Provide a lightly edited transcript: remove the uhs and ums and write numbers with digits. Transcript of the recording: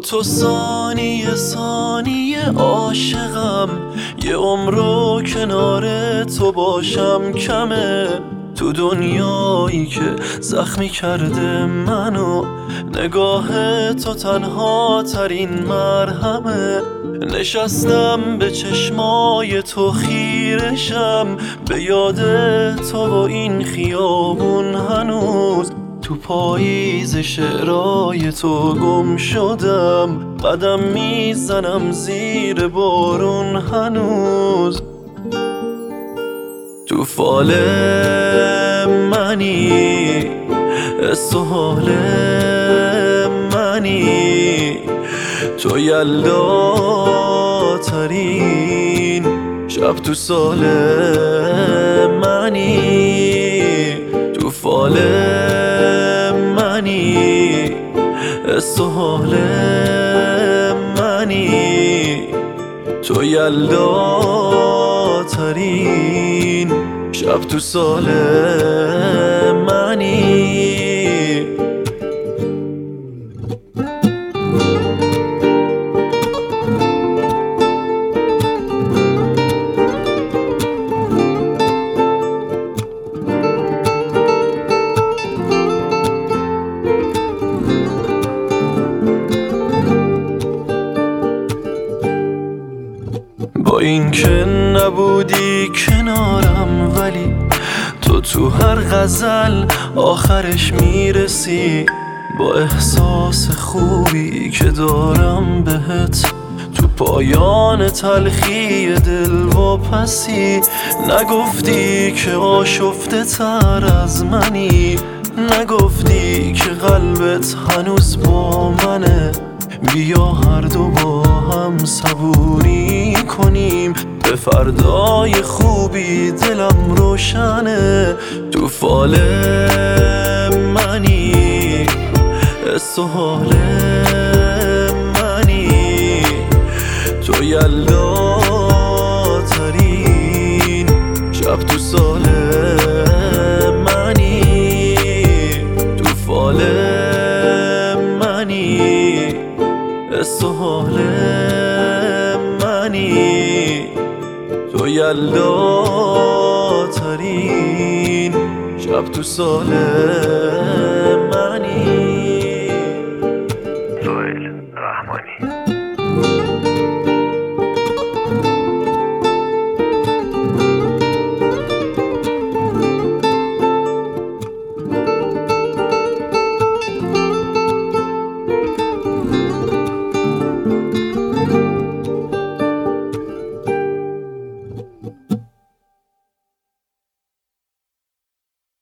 تو ثانیه ثانیه عاشقم، یه عمرو کنار تو باشم کمه. تو دنیایی که زخمی کرده منو، نگاه تو تنها ترین مرهمه. نشستم به چشمای تو خیرشم، به یاد تو و این خیابون هنوز. تو پاییز شعرهای تو گم شدم، قدم میزنم زیر بارون هنوز. تو فال منی، سهال منی، تو یلدا ترین شب تو سال منی. تو فال منی، سهال منی، تو یلدا ترین شب تو سال منی. با این که نبودی کنارم، ولی تو هر غزل آخرش میرسی. با احساس خوبی که دارم بهت، تو پایان تلخی دل و پسی. نگفتی که آشفته تر از منی، نگفتی که قلبت هنوز با منه. بیا هر دو با هم صبوری کنیم، به فردای خوبی دلم روشنه. تو فال منی، سهال منی، تو یلدا ترین شب تو سال منی. تو فال منی، سهال منی، تو یلدا ترین شب تو سال منی.